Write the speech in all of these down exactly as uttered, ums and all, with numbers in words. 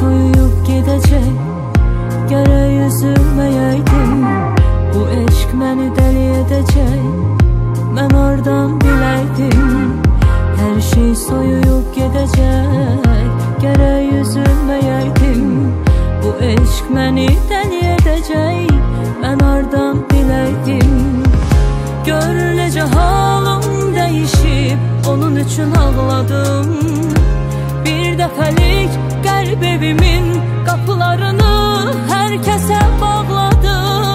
soyuyup gidecek. Gerek üzülmeyeydim, bu eşk beni deli edecek. Ben oradan bileydim, her şey soyuyup gidecek. Gerek üzülmeyeydim, bu eşk beni deli edecek. Ben oradan bileydim. Gör necə halım değişip, onun üçün ağladım. Bir dəfəlik qəlb evimin qapılarını hər kəsə bağladım.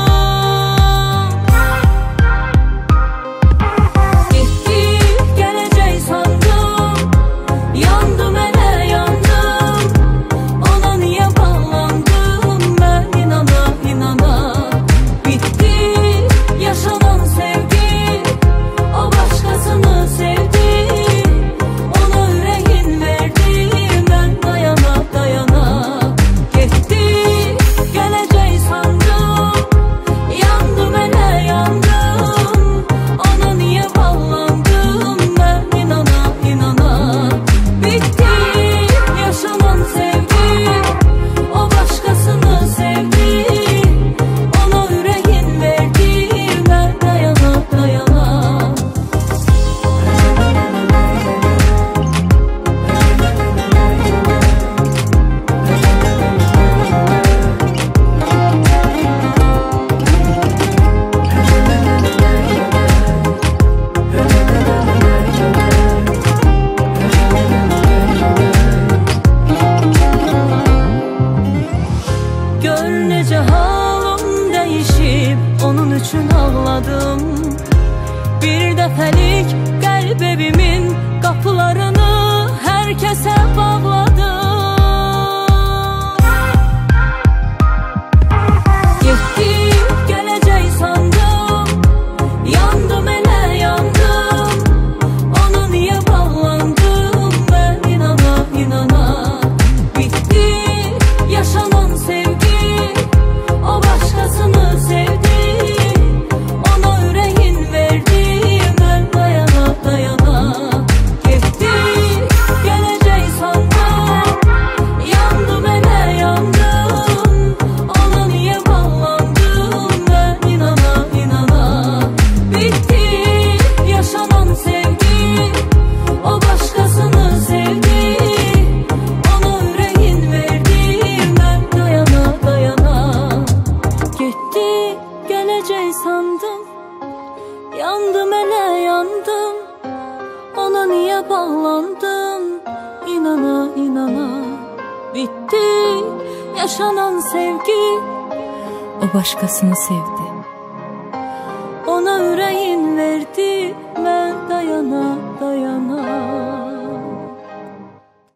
Getdi, gələcək sandım, yandım elə yandım. Ona niyə bağlandım, mən inana inana. Bitti yaşanan sevgi, o başkasını sevdi. Ona yüreğin verdi, ben dayana dayana. Gitti, gelecek sandım, yandım ele yandım. Ona niye bağlandım, ben inana inana. Bitti yaşanan sevgi, o başkasını sevdi. Ona yüreğin verdi, ben dayana dayana. Gör necə halım değişip, onun üçün ağladım. Bir dəfəlik qəlb evimin qapılarını hər kəsə bağladım. Getdi, gələcək sandım, yandım elə yandım. Ona niyə bağlandım, mən inana inana. Bitti yaşanan sevgi, o başkasını sevdi. Ona yüreğin verdi, ben dayana dayana. Gitti, gelecek sandım, yandım ele yandım. Ona niye bağlandım, ben inana inana. Bitti yaşanan sevgi, o başkasını sevdi. Ona yüreğin verdi, ben dayana dayana. Gitti, gelecek sandım, yandım ele yandım. Ona niye bağlandım, inana inana. Bitti yaşanan sevgi, o başkasını sevdi. Ona yüreğin verdi, ben dayana dayana.